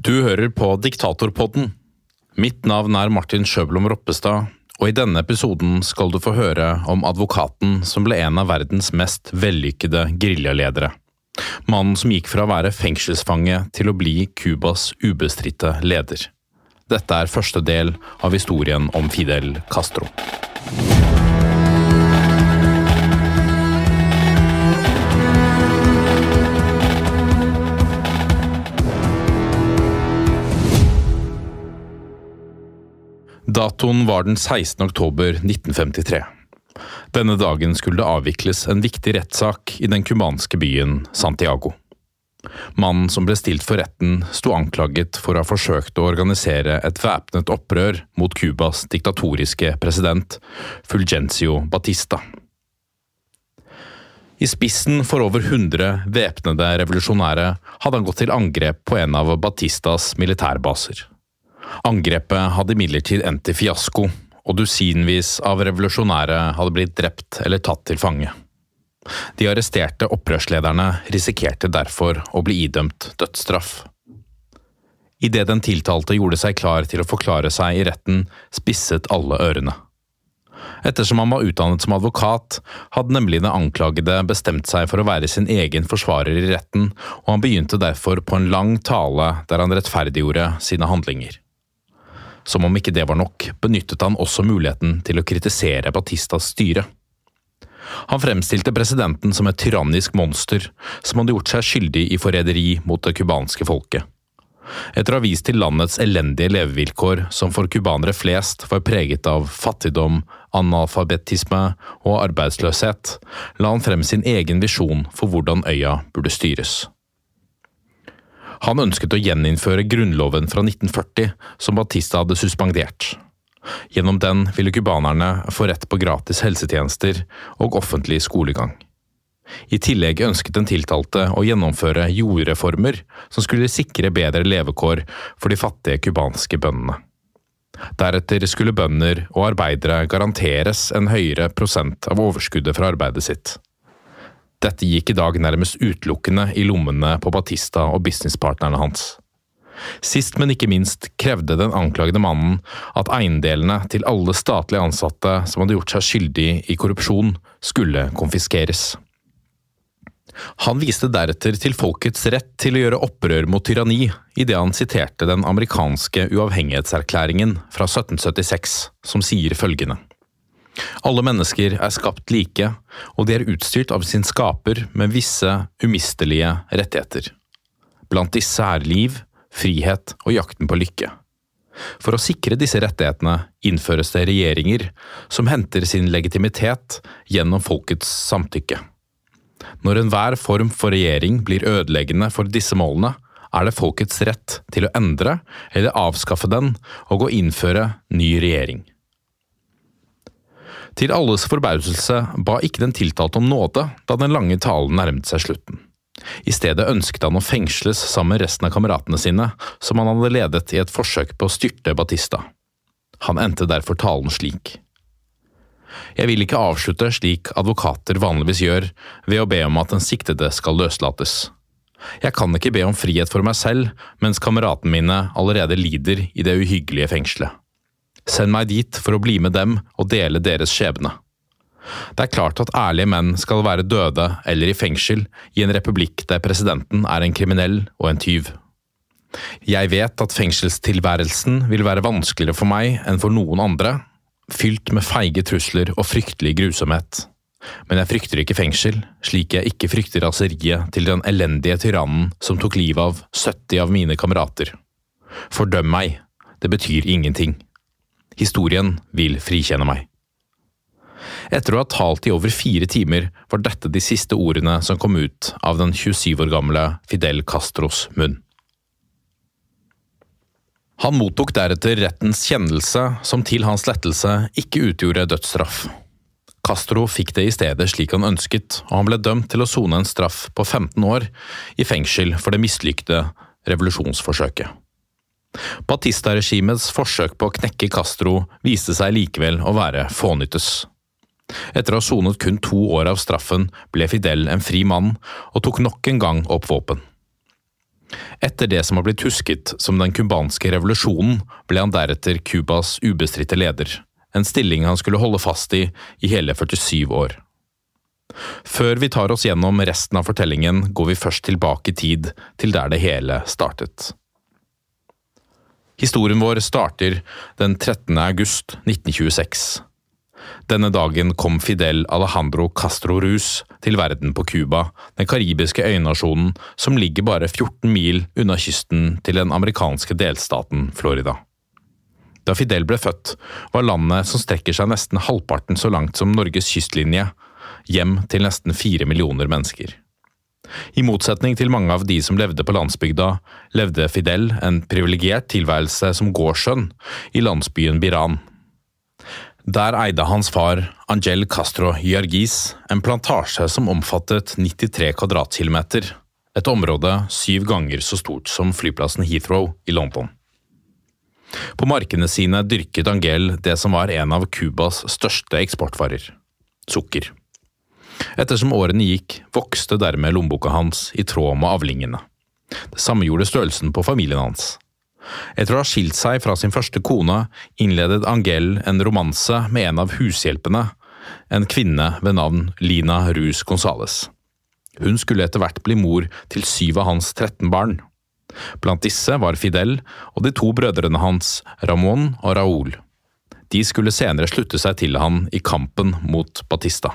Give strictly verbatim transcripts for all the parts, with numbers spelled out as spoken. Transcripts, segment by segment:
Du hører på Diktatorpodden. Mitt navn er Martin Schøblom Roppestad, og i denne episoden skal du få høre om advokaten som ble en av verdens mest vellykkede guerillaledere. Mannen som gikk fra å være fengselsfange til å bli Kubas ubestridte leder. Dette er første del av historien om Fidel Castro. Datoen var den sekstende oktober nitten femtitre. Denne dagen skulle det avvikles en viktig rettssak i den kubanske byen Santiago. Mannen som ble stilt for retten sto anklaget for å ha forsøkt å organisere et væpnet opprør mot Kubas diktatoriske president Fulgencio Batista. I spissen for over hundre væpnede revolusjonære hadde han gått til angrep på en av Batistas militærbaser. Angrepet hadde imidlertid endt i fiasko, og dusinvis av revolusjonære hadde blitt drept eller tatt til fange. De arresterte opprørslederne risikerte derfor å bli idømt dødsstraff. I det den tiltalte gjorde seg klar til å forklare seg i retten, spisset alle ørene. Ettersom han var utdannet som advokat, hadde nemlig den anklagede bestemt seg for å være sin egen forsvarer i retten, og han begynte derfor på en lang tale der han rettferdiggjorde sine handlinger. Som om ikke det var nok, benyttet han også muligheten til å kritisere Batistas styre. Han fremstilte presidenten som et tyrannisk monster, som hadde gjort seg skyldig i forræderi mot det kubanske folket. Etter å ha vist til landets elendige levevilkår, som for kubanere flest var preget av fattigdom, analfabetisme og arbeidsløshet, la han frem sin egen visjon for hvordan øya burde styres. Han ønsket å gjeninnføre grunnloven fra nitten førti, som Batista hadde suspendert. Gjennom den ville kubanerne få rett på gratis helsetjenester og offentlig skolegang. I tillegg ønsket den tiltalte å gjennomføre jordreformer som skulle sikre bedre levekår for de fattige kubanske bøndene. Deretter skulle bønder og arbeidere garanteres en høyere prosent av overskuddet fra arbeidet sitt. Dette gikk i dag nærmest utelukkende i lommene på Batista og businesspartnerne hans. Sist, men ikke minst, krevde den anklagede mannen at eiendelene til alle statlige ansatte som hadde gjort seg skyldig i korrupsjon, skulle konfiskeres. Han viste deretter til folkets rett til å gjøre opprør mot tyranni, i det han siterte den amerikanske uavhengighetserklæringen fra sytten syttiseks, som sier følgende: Alle mennesker er skapt like, og de er utstyrt av sin skaper med visse umistelige rettigheter. Blant disse er liv, frihet og jakten på lykke. For å sikre disse rettighetene innføres det regjeringer som henter sin legitimitet gjennom folkets samtykke. Når enhver form for regjering blir ødeleggende for disse målene, er det folkets rett til å endre eller avskaffe den og å innføre ny regjering. Til alles forbauselse ba ikke den tiltalte om nåde da den lange talen nærmet seg slutten. I stedet ønsket han å fengsles sammen med resten av kameratene sine, som han hadde ledet i et forsøk på å styrte Batista. Han endte derfor talen slik: Jeg vil ikke avslutte slik advokater vanligvis gjør, ved å be om at den siktede skal løslates. Jeg kan ikke be om frihet for meg selv, mens kameratene mine allerede lider i det uhyggelige fengselet. Send meg dit for å bli med dem og dele deres skjebne. Det er klart at ærlige menn skal være døde eller i fengsel i en republikk der presidenten er en kriminell og en tyv. Jeg vet at fengselstilværelsen vil være vanskeligere for meg enn for noen andre, fylt med feige trusler og fryktelig grusomhet. Men jeg frykter ikke fengsel, slik jeg ikke frykter raseriet til den elendige tyrannen som tok livet av sytti av mine kamerater. Fordøm meg, det betyr ingenting. Historien vil frikjenne meg. Etter å ha talt i over fire timer var dette de siste ordene som kom ut av den tjuesyv år gamle Fidel Castros munn. Han mottok deretter rettens kjennelse som til hans lettelse ikke utgjorde dødsstraff. Castro fikk det i stedet slik han ønsket, og han ble dømt til å sone en straff på femten år i fengsel for det mislykkede revolusjonsforsøket. Batista-regimets forsøk på å knekke Castro viste seg likevel å være fånyttes. Etter å ha sonet kun to år av straffen ble Fidel en fri mann og tok nok en gang opp våpen. Etter det som har blitt husket som den kubanske revolusjonen, ble han deretter Kubas ubestridte leder, en stilling han skulle holde fast i i hele førtisyv år. Før vi tar oss gjennom resten av fortellingen, går vi først tilbake i tid til der det hele startet. Historien vår starter den trettende august nitten tjueseks. Denne dagen kom Fidel Alejandro Castro Ruz til verden på Cuba, den karibiske øynasjonen som ligger bare fjorten mil unna kysten til den amerikanske delstaten Florida. Da Fidel ble født, var landet som strekker seg nesten halvparten så langt som Norges kystlinje, hjem til nesten fire millioner mennesker. I motsetning til mange av de som levde på landsbygda, levde Fidel en privilegert tilværelse som gårdssønn i landsbyen Biran. Der eide hans far, Angel Castro Yargis, en plantasje som omfattet nittitre kvadratkilometer, et område syv ganger så stort som flyplassen Heathrow i London. På markene sine dyrket Angel det som var en av Kubas største eksportvarer, sukker. Ettersom årene gikk, vokste dermed lommeboka hans i tråd med avlingene. Det samme gjorde størrelsen på familien hans. Etter å ha skilt seg fra sin første kone, innledet Angel en romanse med en av hushjelpene, en kvinne ved navn Lina Ruz González. Hun skulle etter hvert bli mor til syv av hans tretten barn. Blant disse var Fidel og de to brødrene hans, Ramón og Raúl. De skulle senere slutte seg til han i kampen mot Batista.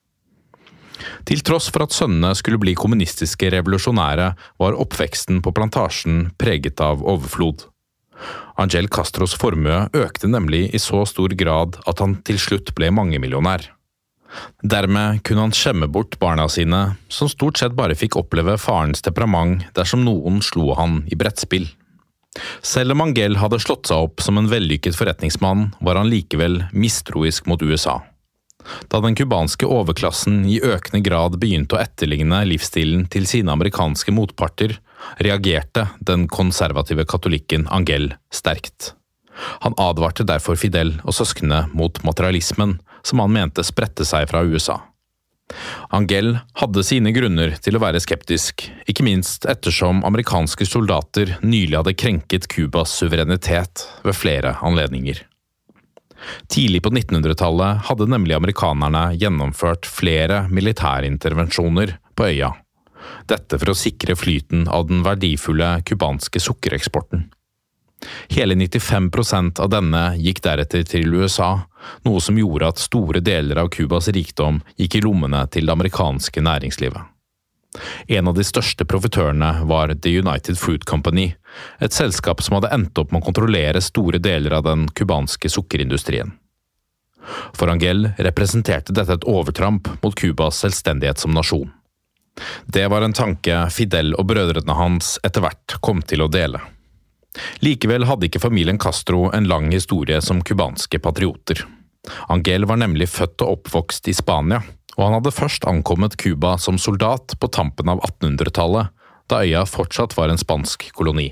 Til tross for at sønnene skulle bli kommunistiske revolusjonære, var oppveksten på plantasjen preget av overflod. Angel Castros formue økte nemlig i så stor grad at han til slutt ble mangemillionær. Dermed kunne han skjemme bort barna sine, som stort sett bare fikk oppleve farens temperament dersom noen slo han i brettspill. Selv om Angel hadde slått seg opp som en vellykket forretningsmann, var han likevel mistroisk mot U S A. Da den kubanske overklassen i økende grad begynte å etterligne livsstilen til sine amerikanske motparter, reagerte den konservative katolikken Angel sterkt. Han advarte derfor Fidel og søskene mot materialismen, som han mente spredte seg fra U S A. Angel hadde sine grunner til å være skeptisk, ikke minst ettersom amerikanske soldater nylig hadde krenket Kubas suverenitet ved flere anledninger. Tidlig på nittenhundretallet hadde nemlig amerikanerne gjennomført flere militærintervensjoner på øya. Dette for å sikre flyten av den verdifulle kubanske sukkereksporten. Hele nittifem prosent av denne gikk deretter til U S A, noe som gjorde at store deler av Kubas rikdom gikk i lommene til det amerikanske næringslivet. En av de største profitørene var The United Fruit Company, et selskap som hadde endt opp med å kontrollere store deler av den kubanske sukkerindustrien. For Angel representerte dette et overtramp mot Kubas selvstendighet som nasjon. Det var en tanke Fidel og brødrene hans etter hvert kom til å dele. Likevel hadde ikke familien Castro en lang historie som kubanske patrioter. Angel var nemlig født og oppvokst i Spania, og han hadde først ankommet Cuba som soldat på tampen av attenhundretallet, da øya fortsatt var en spansk koloni.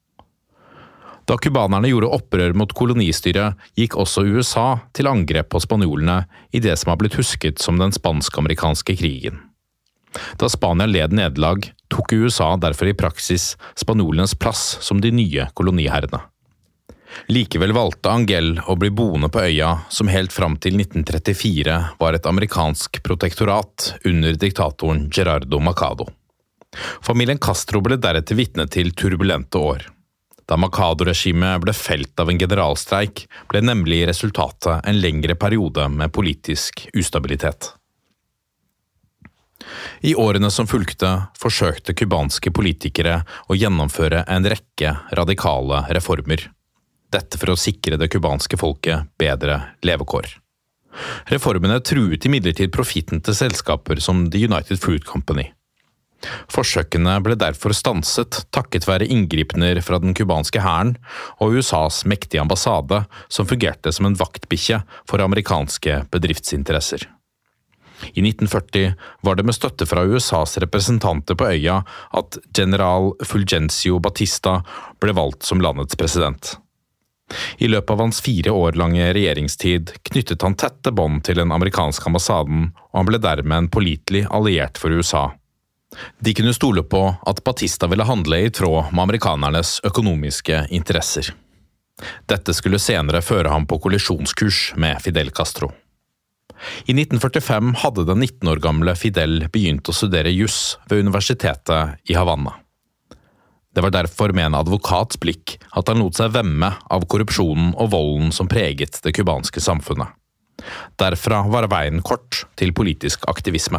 Da kubanerne gjorde opprør mot kolonistyret, gikk også U S A til angrep på spanjolene i det som har blitt husket som den spansk-amerikanske krigen. Da Spania led nederlag, tok U S A derfor i praksis spanjolenes plass som de nye koloniherrene. Likevel valgte Angel å bli boende på øya, som helt fram til nitten trettifire var et amerikansk protektorat under diktatoren Gerardo Machado. Familien Castro ble deretter vitne til turbulente år. Da Machado-regimet ble felt av en generalstreik, ble nemlig resultatet en lengre periode med politisk ustabilitet. I årene som fulgte, forsøkte kubanske politikere å gjennomføre en rekke radikale reformer. Dette for å sikre det kubanske folket bedre levekår. Reformene truet imidlertid profitten til selskaper som The United Fruit Company. Forsøkene ble derfor stanset takket være inngripener fra den kubanske hæren og U S A's mektige ambassade, som fungerte som en vaktbikkje for amerikanske bedriftsinteresser. I nitten førti var det med støtte fra U S A's representanter på øya at general Fulgencio Batista ble valgt som landets president. I løpet av hans fire år lange regjeringstid knyttet han tette bånd til den amerikanske ambassaden, og han ble dermed en pålitelig alliert for U S A. De kunne stole på at Batista ville handle i tråd med amerikanernes økonomiske interesser. Dette skulle senere føre ham på kollisjonskurs med Fidel Castro. I nitten førtifem hadde den nitten år gamle Fidel begynt å studere juss ved universitetet i Havanna. Det var derfor med en advokats blikk at han lot seg vemme av korrupsjonen og volden som preget det kubanske samfunnet. Derfra var veien kort til politisk aktivisme.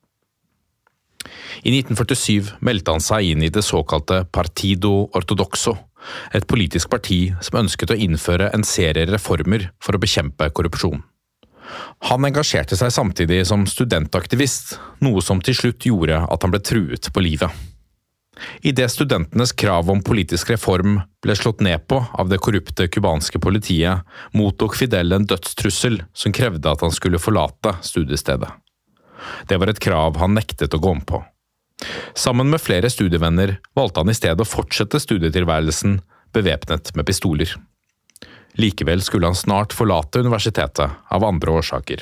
I nitten førtisyv meldte han seg inn i det såkalte Partido Ortodoxo, et politisk parti som ønsket å innføre en serie reformer for å bekjempe korrupsjon. Han engasjerte seg samtidig som studentaktivist, noe som til slutt gjorde at han ble truet på livet. I det studentenes krav om politisk reform ble slått ned på av det korrupte kubanske politiet, mottok Fidel en dødstrussel som krevde at han skulle forlate studiestedet. Det var et krav han nektet å gå om på. Sammen med flere studievenner valgte han i stedet å fortsette studietilværelsen bevæpnet med pistoler. Likevel skulle han snart forlate universitetet av andre årsaker.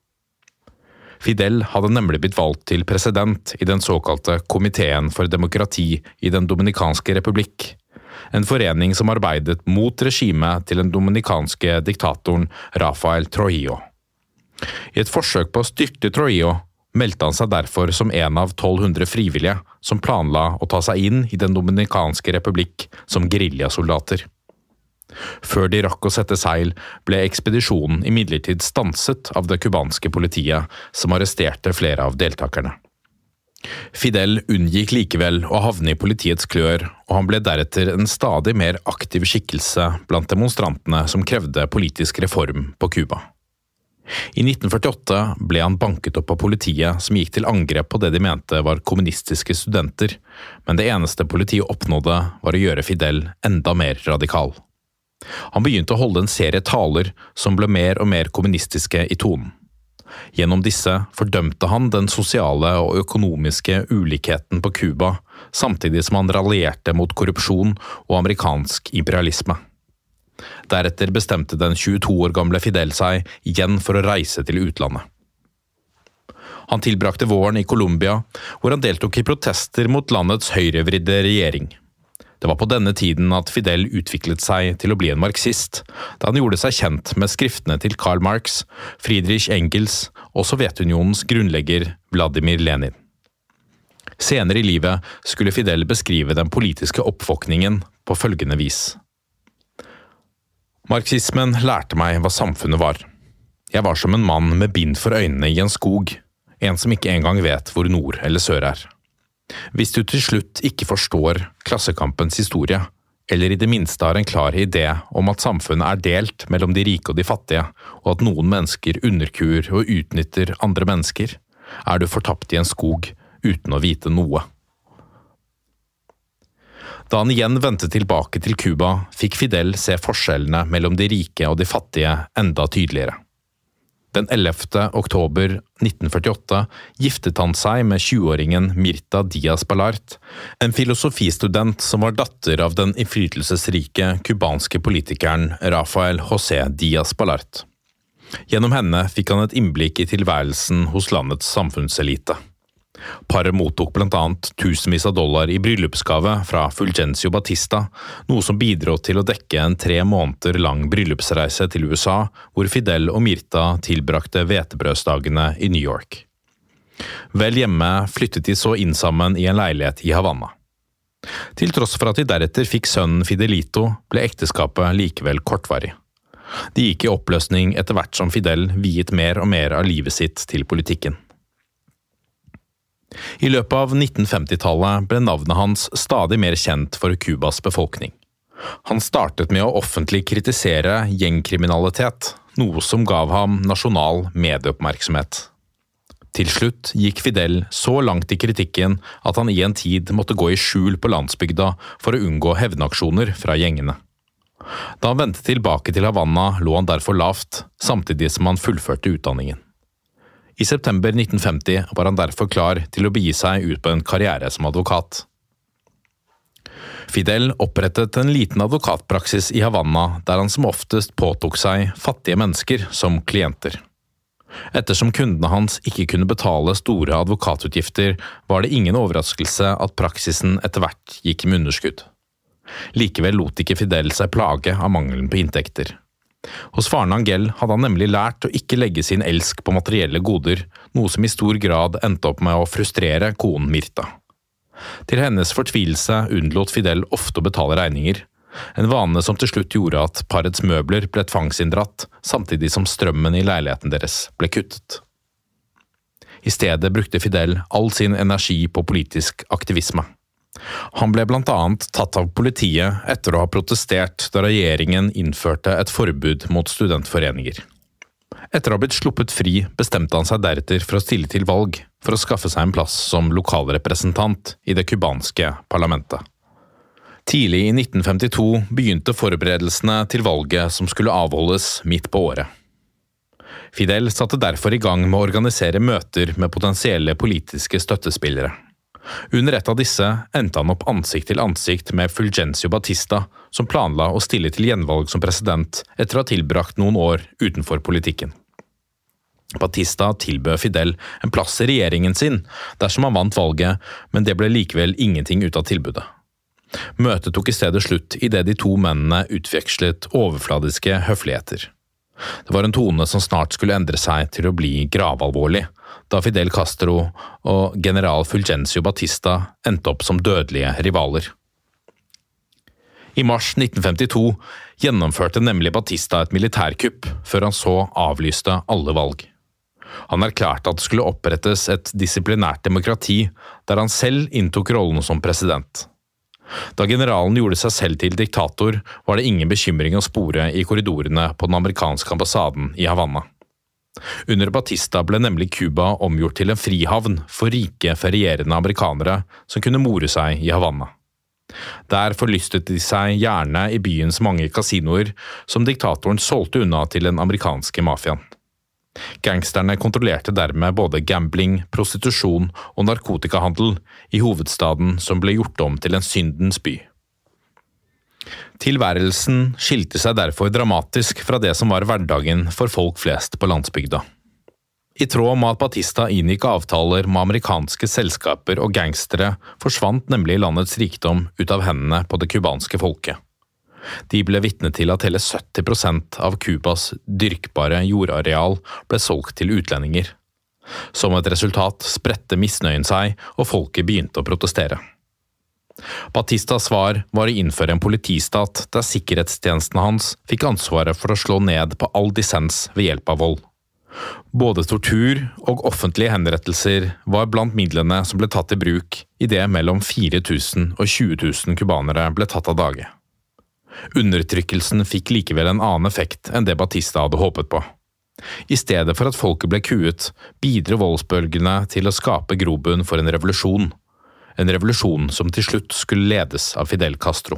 Fidel hadde nemlig blitt valgt til president i den såkalte Komiteen for demokrati i den Dominikanske republikk, en forening som arbeidet mot regimet til den dominikanske diktatoren Rafael Trujillo. I et forsøk på å styrte Trujillo meldte han seg derfor som en av tolv hundre frivillige som planla å ta seg inn i den Dominikanske republikk som guerrillasoldater. Før de rakk å sette seil, ble ekspedisjonen imidlertid stanset av det kubanske politiet, som arresterte flere av deltakerne. Fidel unngikk likevel å havne i politiets klør, og han ble deretter en stadig mer aktiv skikkelse blant demonstrantene som krevde politisk reform på Cuba. I nitten førtiåtte ble han banket opp av politiet som gikk til angrep på det de mente var kommunistiske studenter, men det eneste politiet oppnådde var å gjøre Fidel enda mer radikal. Han begynte å holde en serie taler som ble mer og mer kommunistiske i tonen. Gjennom disse fordømte han den sosiale og økonomiske ulikheten på Cuba, samtidig som han raljerte mot korrupsjon og amerikansk imperialisme. Deretter bestemte den tjueto år gamle Fidel seg igjen for å reise til utlandet. Han tilbrakte våren i Colombia, hvor han deltok i protester mot landets høyrevridde regjering. Det var på denne tiden at Fidel utviklet seg til å bli en marxist, da han gjorde seg kjent med skriftene til Karl Marx, Friedrich Engels og Sovjetunionens grunnlegger Vladimir Lenin. Senere i livet skulle Fidel beskrive den politiske oppvåkningen på følgende vis. Marxismen lærte meg hva samfunnet var. Jeg var som en mann med bind for øynene i en skog, en som ikke engang vet hvor nord eller sør er. Hvis du til slutt ikke forstår klassekampens historie, eller i det minste har en klar idé om at samfunnet er delt mellom de rike og de fattige, og at noen mennesker underkuer og utnytter andre mennesker, er du fortapt i en skog uten å vite noe. Da han igjen vendte tilbake til Cuba, fikk Fidel se forskjellene mellom de rike og de fattige enda tydeligere. Den ellevte oktober nitten førtiåtte giftet han seg med tjueåringen Mirta Díaz-Balart, en filosofistudent som var datter av den innflytelsesrike kubanske politikeren Rafael José Díaz-Balart. Gjennom henne fikk han et innblikk i tilværelsen hos landets samfunnselite. Paret mottok blant annet tusenvis av dollar i bryllupsgave fra Fulgencio Batista, noe som bidro til å dekke en tre måneder lang bryllupsreise til U S A, hvor Fidel og Mirta tilbrakte hvetebrødsdagene i New York. Vel hjemme flyttet de så inn sammen i en leilighet i Havanna. Til tross for at de deretter fikk sønnen Fidelito, ble ekteskapet likevel kortvarig. De gikk i oppløsning etter hvert som Fidel viet mer og mer av livet sitt til politikken. I løpet av nitten femti-tallet ble navnet hans stadig mer kjent for Cubas befolkning. Han startet med å offentlig kritisere gjengkriminalitet, noe som gav ham nasjonal medieoppmerksomhet. Til slutt gikk Fidel så langt i kritikken at han i en tid måtte gå i skjul på landsbygda for å unngå hevnaksjoner fra gjengene. Da han vendte tilbake til Havanna, lå han derfor lavt, samtidig som han fullførte utdanningen. I september nitten femti var han derfor klar til å begi seg ut på en karriere som advokat. Fidel opprettet en liten advokatpraksis i Havanna, der han som oftest påtok seg fattige mennesker som klienter. Ettersom kundene hans ikke kunne betale store advokatutgifter, var det ingen overraskelse at praksisen etter hvert gikk med underskudd. Likevel lot ikke Fidel seg plage av mangelen på inntekter. Hos faren Angel hadde han nemlig lært å ikke legge sin elsk på materielle goder, noe som i stor grad endte opp med å frustrere konen Mirta. Til hennes fortvilelse unnlot Fidel ofte å betale regninger, en vane som til slutt gjorde at parets møbler ble tvangsinndratt, samtidig som strømmen i leiligheten deres ble kuttet. I stedet brukte Fidel all sin energi på politisk aktivisme. Han ble blant annet tatt av politiet etter å ha protestert da regjeringen innførte et forbud mot studentforeninger. Etter å ha blitt sluppet fri bestemte han seg deretter for å stille til valg for å skaffe seg en plass som lokalrepresentant i det kubanske parlamentet. Tidlig i nitten femtito begynte forberedelsene til valget som skulle avholdes midt på året. Fidel satte derfor i gang med å organisere møter med potensielle politiske støttespillere. Under et av disse endte han opp ansikt til ansikt med Fulgencio Batista, som planla å stille til gjenvalg som president etter å ha tilbrakt noen år utenfor politikken. Batista tilbød Fidel en plass i regjeringen sin dersom han vant valget, men det ble likevel ingenting ut av tilbudet. Møtet tok i stedet slutt i det de to mennene utvekslet overfladiske høfligheter. Det var en tone som snart skulle endre seg til å bli gravalvorlig, da Fidel Castro og general Fulgencio Batista endte opp som dødelige rivaler. I mars nitten femtito gjennomførte nemlig Batista et militærkupp før han så avlyste alle valg. Han erklærte at det skulle opprettes et disiplinært demokrati der han selv inntok rollen som president. Da generalen gjorde seg selv til diktator, var det ingen bekymring å spore i korridorene på den amerikanske ambassaden i Havanna. Under Batista ble nemlig Cuba omgjort til en frihavn for rike, ferierende amerikanere som kunne more seg i Havanna. Der forlystet de seg gjerne i byens mange kasinoer som diktatoren solgte unna til den amerikanske mafiaen. Gangsterne kontrollerte dermed både gambling, prostitusjon og narkotikahandel i hovedstaden som ble gjort om til en syndens by. Tilværelsen skilte seg derfor dramatisk fra det som var hverdagen for folk flest på landsbygda. I tråd med at Batista inngikk avtaler med amerikanske selskaper og gangstere, forsvant nemlig landets rikdom ut av hendene på det kubanske folket. De ble vitne til at hele sytti prosent av Cubas dyrkbare jordareal ble solgt til utlendinger. Som et resultat spredte misnøyen seg, og folket begynte å protestere. Batistas svar var å innføre en politistat der sikkerhetstjenestene hans fikk ansvaret for å slå ned på all dissens ved hjelp av vold. Både tortur og offentlige henrettelser var blant midlene som ble tatt i bruk i det mellom fire tusen og tjue tusen kubanere ble tatt av dage. Undertrykkelsen fikk likevel en annen effekt enn det Batista hadde håpet på. I stedet for at folket ble kuet, bidro voldsbølgene til å skape grobunn for en revolusjon. En revolusjon som til slutt skulle ledes av Fidel Castro.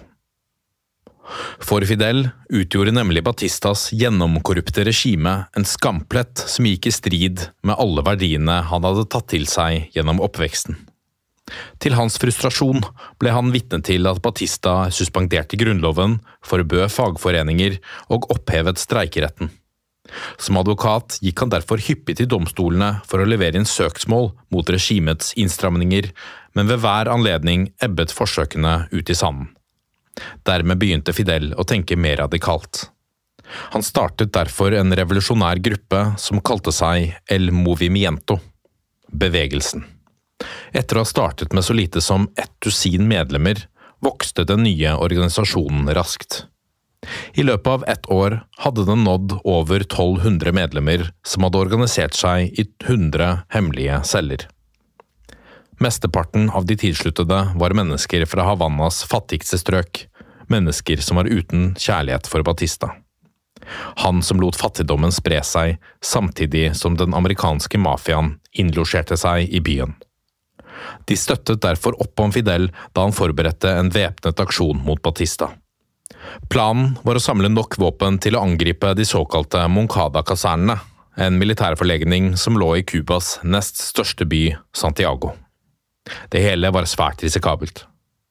For Fidel utgjorde nemlig Batistas gjennomkorrupte regime en skamplett som gikk i strid med alle verdiene han hadde tatt til seg gjennom oppveksten. Til hans frustrasjon ble han vitne til at Batista suspenderte grunnloven, forbød fagforeninger og opphevet streikeretten. Som advokat gikk han derfor hyppig til domstolene for å levere inn søksmål mot regimets innstramninger, men ved hver anledning ebbet forsøkene ut i sanden. Dermed begynte Fidel å tenke mer radikalt. Han startet derfor en revolusjonær gruppe som kalte seg El Movimiento, bevegelsen. Etter å ha startet med så lite som ett dusin medlemmer, vokste den nye organisasjonen raskt. I løpet av ett år hadde den nådd over tolv hundre medlemmer som hadde organisert seg i hundre hemmelige celler. Mesteparten av de tilsluttede var mennesker fra Havannas fattigste strøk, mennesker som var uten kjærlighet for Batista. Han som lot fattigdommen spre seg, samtidig som den amerikanske mafiaen innlosjerte seg i byen. De støttet derfor opp om Fidel da han forberedte en væpnet aksjon mot Batista. Planen var å samle nok våpen til å angripe de såkalte Moncada-kasernene, en militærforlegning som lå i Cubas nest største by, Santiago. Det hele var svært risikabelt.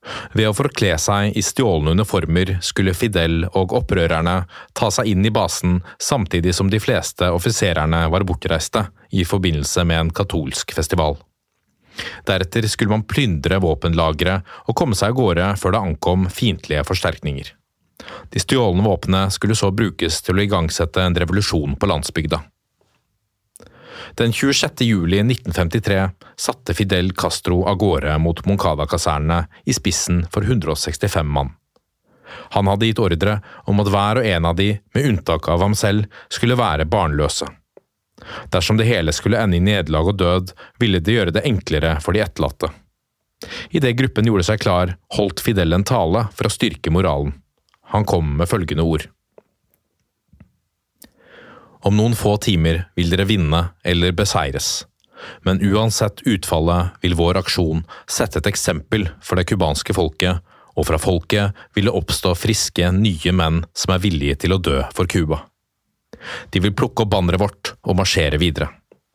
Ved å forkle seg i stjålne uniformer skulle Fidel og opprørerne ta seg inn i basen samtidig som de fleste offisererne var bortreiste i forbindelse med en katolsk festival. Deretter skulle man plyndre våpenlagre og komme seg av gårde før det ankom fiendtlige forsterkninger. De stjålne våpnene skulle så brukes til å igangsette en revolusjon på landsbygda. Den tjuesjette juli nitten femtitre satte Fidel Castro av gårde mot Moncada-kasernene i spissen for hundre og sekstifem mann. Han hadde gitt ordre om at hver og en av de, med unntak av ham selv, skulle være barnløse. Dersom det hele skulle ende i nederlag og død, ville det gjøre det enklere for de etterlatte. I det gruppen gjorde seg klar, holdt Fidel en tale for å styrke moralen. Han kom med følgende ord. Om noen få timer vil dere vinne eller beseires, men uansett utfallet vil vår aksjon sette et eksempel for det kubanske folket, og fra folket vil det oppstå friske, nye menn som er villige til å dø for Kuba. De vil plukke opp banneret vårt og marsjere videre.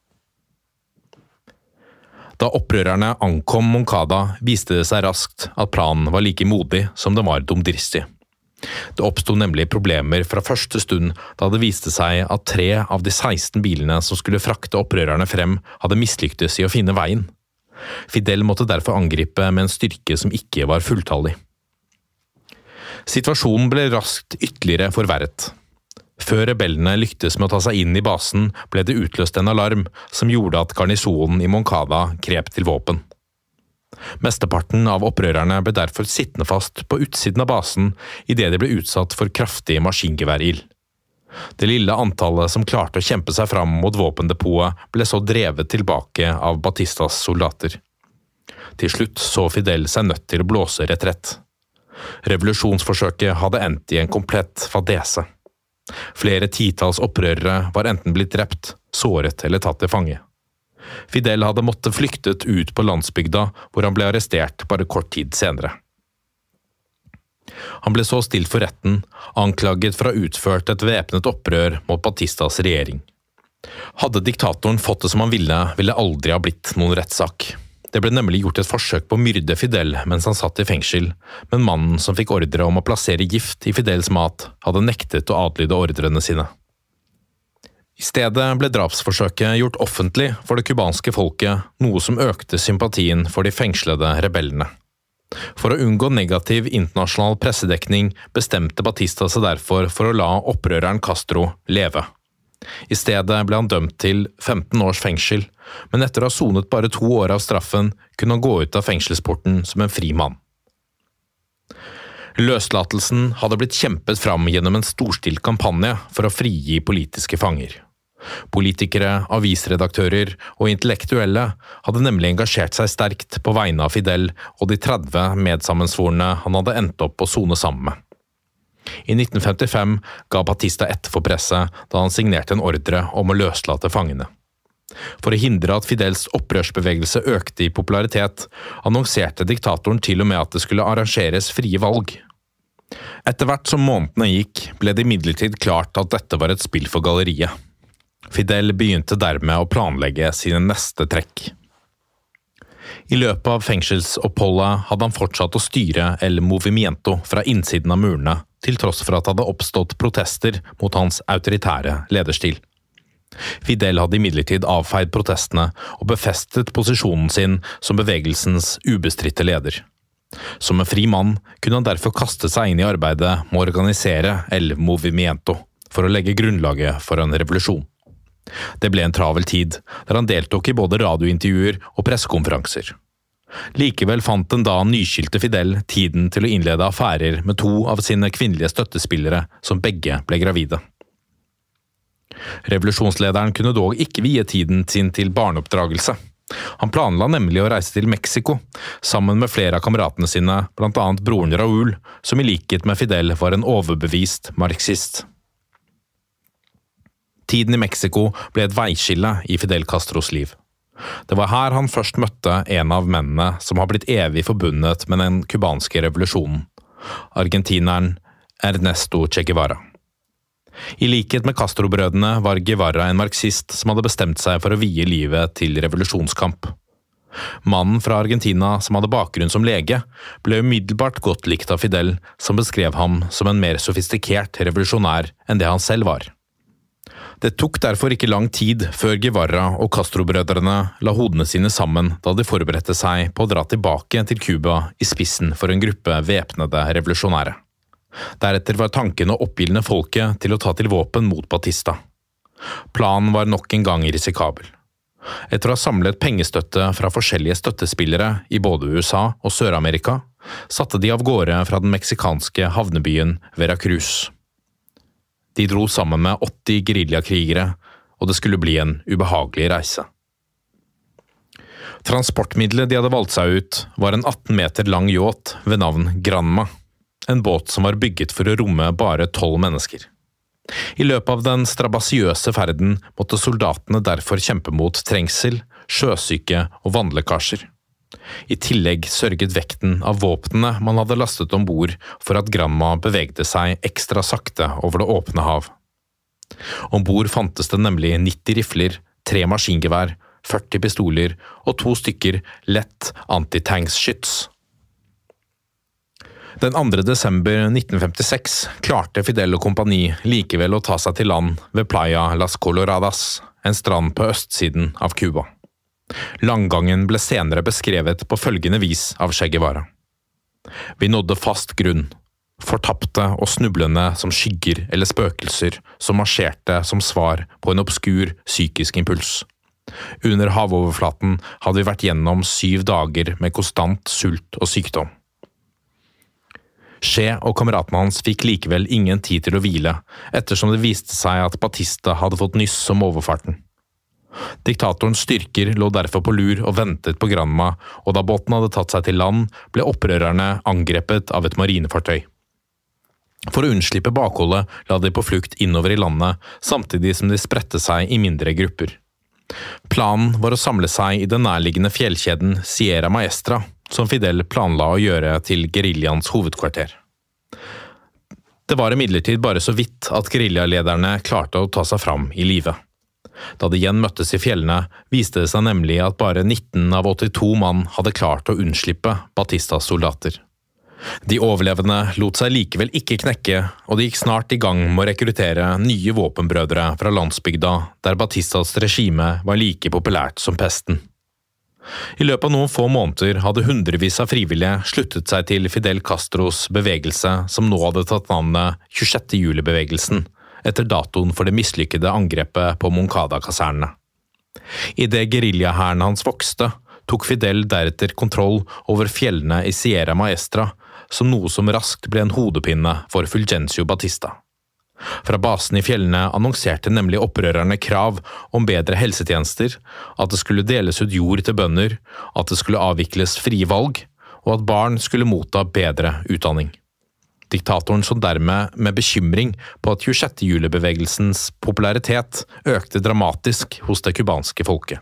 Da opprørerne ankom Moncada, viste det seg raskt at planen var like modig som den var dumdristig. Det oppstod nemlig problemer fra første stund da det viste seg at tre av de seksten bilene som skulle frakte opprørerne frem, hadde mislyktes i å finne veien. Fidel måtte derfor angripe med en styrke som ikke var fulltallig. Situasjonen ble raskt ytterligere forverret. Før rebellene lyktes med å ta seg inn i basen, ble det utløst en alarm som gjorde at garnisonen i Moncada krep til våpen. Mesteparten av opprørerne ble derfor sittende fast på utsiden av basen i det de ble utsatt for kraftig maskingeværild. Det lille antallet som klarte å kjempe seg fram mot våpendepotet ble så drevet tilbake av Batistas soldater. Til slutt så Fidel seg nødt til å blåse retrett. Revolusjonsforsøket hadde endt i en komplett fadese. Flere titalls opprørere var enten blitt drept, såret eller tatt til fange. Fidel hadde måttet flyktet ut på landsbygda, hvor han ble arrestert bare kort tid senere. Han ble så stilt for retten, anklaget for å ha utført et væpnet opprør mot Batistas regjering. Hadde diktatoren fått det som han ville, ville det aldri ha blitt noen rettssak. Det ble nemlig gjort et forsøk på å myrde Fidel mens han satt i fengsel, men mannen som fikk ordre om å plassere gift i Fidels mat, hadde nektet å adlyde ordrene sine. I stedet ble drapsforsøket gjort offentlig for det kubanske folket, noe som økte sympatien for de fengslede rebellene. For å unngå negativ internasjonal pressedekning bestemte Batista seg derfor for å la opprøreren Castro leve. I stedet ble han dømt til femten års fengsel, men etter å ha sonet bare to år av straffen, kunne han gå ut av fengselsporten som en fri mann. Løslatelsen hadde blitt kjempet fram gjennom en storstilt kampanje for å frigi politiske fanger. Politikere, avisredaktører og intellektuelle hadde nemlig engasjert seg sterkt på vegne av Fidel og de tretti medsammensvorne han hadde endt opp å sone sammen med. I nitten femtifem ga Batista etter for presset da han signerte en ordre om å løslate fangene. For å hindre at Fidels opprørsbevegelse økte i popularitet, annonserte diktatoren til og med at det skulle arrangeres frie valg. Etter hvert som månedene gikk, ble det imidlertid klart at dette var et spill for galleriet. Fidel begynte dermed å planlegge sine neste trekk. I løpet av fengselsoppholdet hadde han fortsatt å styre El Movimiento fra innsiden av murene, til tross for at det hadde oppstått protester mot hans autoritære lederstil. Fidel hadde imidlertid avfeid protestene og befestet posisjonen sin som bevegelsens ubestridte leder. Som en fri mann kunne han derfor kaste seg inn i arbeidet med å organisere El Movimiento for å legge grunnlaget for en revolusjon. Det ble en travel tid, der han deltok i både radiointervjuer og pressekonferanser. Likevel fant den da nyskilte Fidel tiden til å innlede affærer med to av sine kvinnelige støttespillere som begge ble gravide. Revolusjonslederen kunne dog ikke vie tiden sin til barneoppdragelse. Han planla nemlig å reise til Mexico, sammen med flere av kameratene sine, blant annet broren Raúl, som i likhet med Fidel var en overbevist marxist. Tiden i Mexico ble et veiskille i Fidel Castros liv. Det var her han først møtte en av mennene som har blitt evig forbundet med den kubanske revolusjonen, argentineren Ernesto Che Guevara. I likhet med Castro-brødrene var Guevara en marxist som hadde bestemt seg for å vie livet til revolusjonskamp. Mannen fra Argentina som hadde bakgrunn som lege, ble umiddelbart godt likt av Fidel, som beskrev ham som en mer sofistikert revolusjonær enn det han selv var. Det tok derfor ikke lang tid før Guevara og Castro-brødrene la hodene sine sammen da de forberedte seg på å dra tilbake til Cuba i spissen for en gruppe væpnede revolusjonære. Deretter var tanken å oppildne folket til å ta til våpen mot Batista. Planen var nok en gang risikabel. Etter å ha samlet pengestøtte fra forskjellige støttespillere i både U S A og Sør-Amerika, satte de av gårde fra den meksikanske havnebyen Veracruz. De dro sammen med åtti guerillakrigere, og det skulle bli en ubehagelig reise. Transportmiddelet de hadde valgt seg ut var en atten meter lang yacht ved navn Granma, en båt som var bygget for å romme bare tolv mennesker. I løpet av den strabasiøse ferden måtte soldatene derfor kjempe mot trengsel, sjøsyke og vannlekkasjer. I tillegg sørget vekten av våpnene man hadde lastet ombord for at Granma bevegde seg ekstra sakte over det åpne hav. Ombord fantes det nemlig nitti rifler, tre maskingevær, førti pistoler og to stykker lett antitanksskyts. Den andre desember nitten femtiseks klarte Fidel og kompani likevel å ta seg til land ved Playa Las Coloradas, en strand på østsiden av Cuba. Landgangen ble senere beskrevet på følgende vis av Che Guevara. Vi nådde fast grunn, fortapte og snublende som skygger eller spøkelser som marsjerte som svar på en obskur psykisk impuls. Under havoverflaten hadde vi vært gjennom syv dager med konstant sult og sykdom. Che og kameratene hans fikk likevel ingen tid til å hvile, ettersom det viste seg at Batista hadde fått nyss om overfarten. Diktatorens styrker lå derfor på lur og ventet på Granma, og da båten hadde tatt seg til land, ble opprørerne angrepet av et marinefartøy. For å unnslippe bakholdet la de på flukt innover i landet, samtidig som de spredte seg i mindre grupper. Planen var å samle seg i den nærliggende fjellkjeden Sierra Maestra, som Fidel planla å gjøre til guerillaens hovedkvarter. Det var imidlertid bare så vidt at guerillalederne klarte å ta seg fram i live. Da de igjen møttes i fjellene, viste det seg nemlig at bare nitten av åttito mann hadde klart å unnslippe Batistas soldater. De overlevende lot seg likevel ikke knekke, og de gikk snart i gang med å rekruttere nye våpenbrødre fra landsbygda, der Batistas regime var like populært som pesten. I løpet av noen få måneder hadde hundrevis av frivillige sluttet seg til Fidel Castros bevegelse som nå hadde tatt navnet tjuesjette juli-bevegelsen, etter datoen for det mislykkede angrepet på Moncada-kasernene. I det guerillahæren hans vokste, tok Fidel deretter kontroll over fjellene i Sierra Maestra, som noe som raskt ble en hodepinne for Fulgencio Batista. Fra basen i fjellene annonserte nemlig opprørerne krav om bedre helsetjenester, at det skulle deles ut jord til bønder, at det skulle avvikles frie valg, og at barn skulle motta bedre utdanning. Diktatoren så dermed med bekymring på at tjuesjette juli-bevegelsens popularitet økte dramatisk hos det kubanske folket.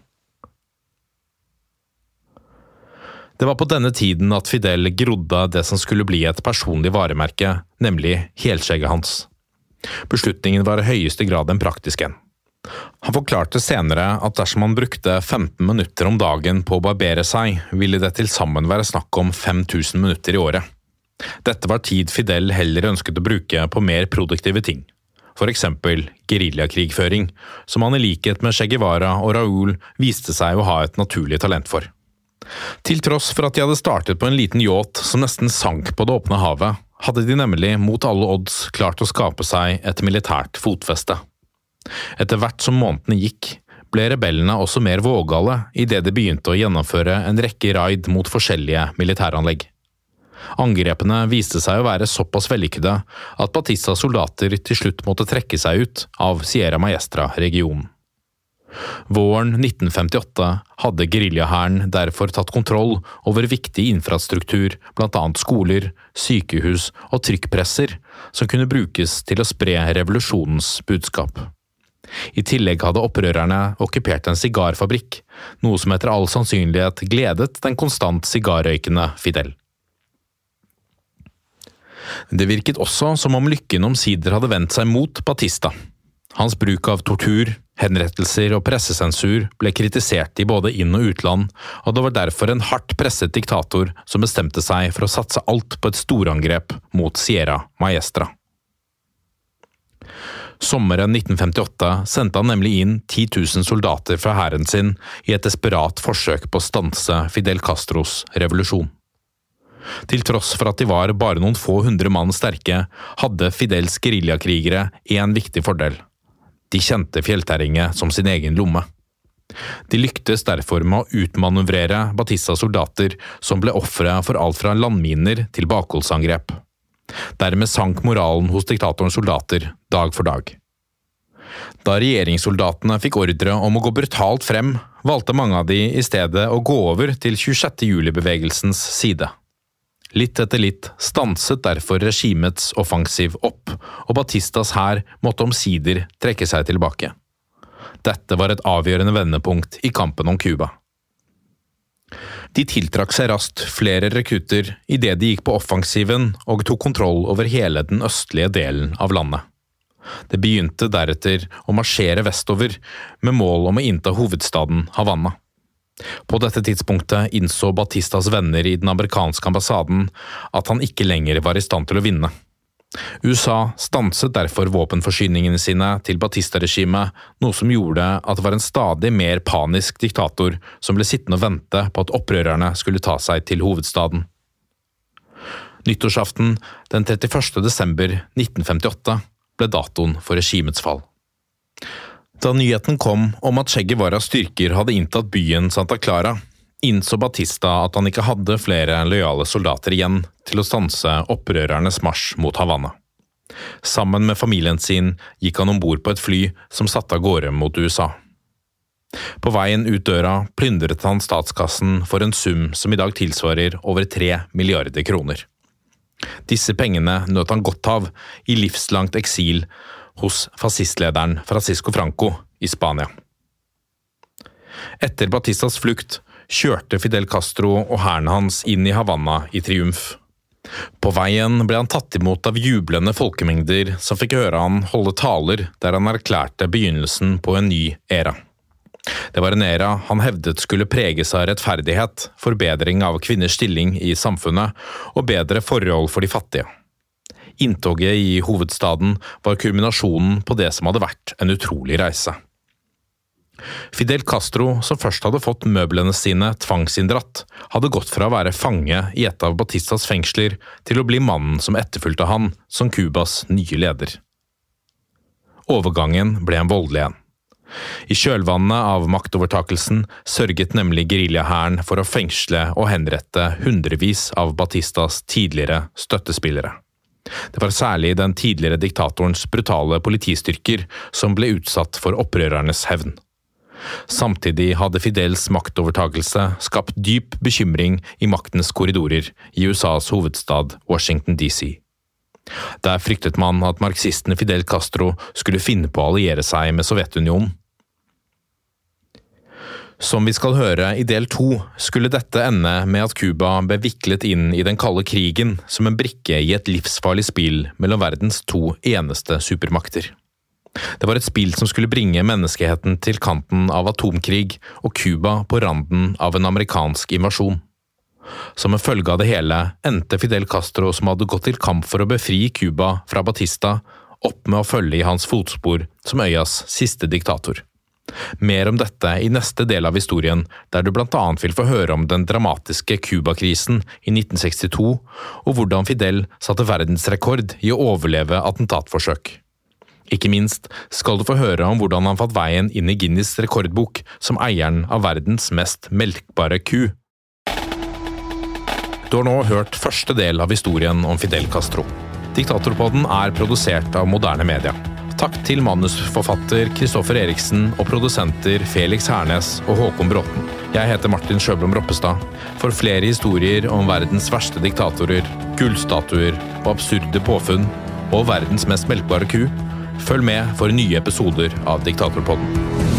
Det var på denne tiden at Fidel grodde det som skulle bli et personlig varemerke, nemlig helskjegget hans. Beslutningen var i høyeste grad en praktisk en. Han forklarte senere at dersom han brukte femten minutter om dagen på å barbere seg, ville det til sammen være snakk om fem tusen minutter i året. Dette var tid Fidel heller ønsket å bruke på mer produktive ting. For eksempel guerillakrigføring, som han i likhet med Che Guevara og Raúl viste seg å ha et naturlig talent for. Til tross for at de hadde startet på en liten yacht som nesten sank på det åpne havet, hadde de nemlig mot alle odds klart å skape seg et militært fotfeste. Etter hvert som månedene gikk, ble rebellene også mer vågale i det de begynte å gjennomføre en rekke raid mot forskjellige militæranlegg. Angrepene viste seg å være såpass vellykkede at Batistas soldater til slutt måtte trekke seg ut av Sierra Maestra-regionen. Våren nitten femtiåtte hadde guerillahæren derfor tatt kontroll over viktig infrastruktur, blant annet skoler, sykehus og trykkpresser, som kunne brukes til å spre revolusjonens budskap. I tillegg hadde opprørerne okkupert en sigarfabrikk, noe som etter all sannsynlighet gledet den konstant sigarrøykende Fidel. Det virket også som om lykken omsider hadde vendt seg mot Batista. Hans bruk av tortur, henrettelser og pressesensur ble kritisert i både inn- og utland, og det var derfor en hardt presset diktator som bestemte seg for å satse alt på et storangrep mot Sierra Maestra. Sommeren nitten femtiåtte sendte han nemlig inn ti tusen soldater fra hæren sin i et desperat forsøk på å stanse Fidel Castros revolusjon. Til tross for at de var bare noen få hundre mann sterke, hadde Fidels guerillakrigere en viktig fordel. De kjente fjellterrenget som sin egen lomme. De lyktes derfor med å utmanøvrere Batistas soldater som ble ofre for alt fra landminer til bakholdsangrep. Dermed sank moralen hos diktatorens soldater dag for dag. Da regjeringssoldatene fikk ordre om å gå brutalt frem, valgte mange av de i stedet å gå over til tjuesjette juli-bevegelsens side. Litt etter litt stanset derfor regimets offensiv opp, og Batistas hær måtte omsider trekke seg tilbake. Dette var et avgjørende vendepunkt i kampen om Cuba. De tiltrakk seg raskt flere rekrutter i det de gikk på offensiven og tok kontroll over hele den østlige delen av landet. Det begynte deretter å marsjere vestover med mål om å innta hovedstaden Havanna. På dette tidspunktet innså Batistas venner i den amerikanske ambassaden at han ikke lenger var i stand til å vinne. U S A stanset derfor våpenforsyningene sine til Batista-regimet, noe som gjorde at det var en stadig mer panisk diktator som ble sittende og vente på at opprørerne skulle ta seg til hovedstaden. Nyttårsaften den trettiførste desember nitten femtiåtte ble datoen for regimets fall. Da nyheten kom om at Che Guevaras styrker hadde inntatt byen Santa Clara, innså Batista at han ikke hadde flere lojale soldater igjen til å stanse opprørernes marsj mot Havanna. Sammen med familien sin gikk han ombord på et fly som satte av gårde mot U S A. På veien ut døra plyndret han statskassen for en sum som i dag tilsvarer over tre milliarder kroner. Disse pengene nøt han godt av i livslangt eksil hos fascistlederen Francisco Franco i Spania. Etter Batistas flukt kjørte Fidel Castro og hæren hans inn i Havanna i triumf. På veien ble han tatt imot av jublende folkemengder som fikk høre han holde taler der han erklærte begynnelsen på en ny æra. Det var en æra han hevdet skulle preges av rettferdighet, forbedring av kvinners stilling i samfunnet og bedre forhold for de fattige. Inntoget i hovedstaden var kulminasjonen på det som hadde vært en utrolig reise. Fidel Castro, som først hadde fått møblene sine tvangsinndratt, hadde gått fra å være fange i et av Batistas fengsler til å bli mannen som etterfulgte han som Cubas nye leder. Overgangen ble en voldelig en. I kjølvannet av maktovertakelsen sørget nemlig guerillahæren for å fengsle og henrette hundrevis av Batistas tidligere støttespillere. Det var særlig den tidligere diktatorens brutale politistyrker som ble utsatt for opprørernes hevn. Samtidig hadde Fidels maktovertagelse skapt dyp bekymring i maktens korridorer i U S As hovedstad Washington D C. Der fryktet man at marxisten Fidel Castro skulle finne på å alliere seg med Sovjetunionen. Som vi skal høre i del to, skulle dette ende med at Cuba ble viklet inn i den kalde krigen som en brikke i et livsfarlig spill mellom verdens to eneste supermakter. Det var et spill som skulle bringe menneskeheten til kanten av atomkrig og Cuba på randen av en amerikansk invasjon. Som en følge av det hele endte Fidel Castro, som hadde gått til kamp for å befri Cuba fra Batista, opp med å følge i hans fotspor som øyas siste diktator. Mer om dette i neste del av historien, der du blant annet vil få høre om den dramatiske Cuba-krisen i nitten sekstito, og hvordan Fidel satte verdensrekord i å overleve attentatforsøk. Ikke minst skal du få høre om hvordan han fant veien inn i Guinness rekordbok som eieren av verdens mest melkbare ku. Du har nå hørt første del av historien om Fidel Castro. Diktatorpodden er produsert av Moderne Media. Takk til manusforfatter Kristoffer Eriksen og produsenter Felix Hernes og Håkon Bråten. Jeg heter Martin Sjøblom Roppestad. For flere historier om verdens verste diktatorer, gullstatuer og absurde påfunn, og verdens mest melkbare ku, følg med for nye episoder av Diktatorpodden.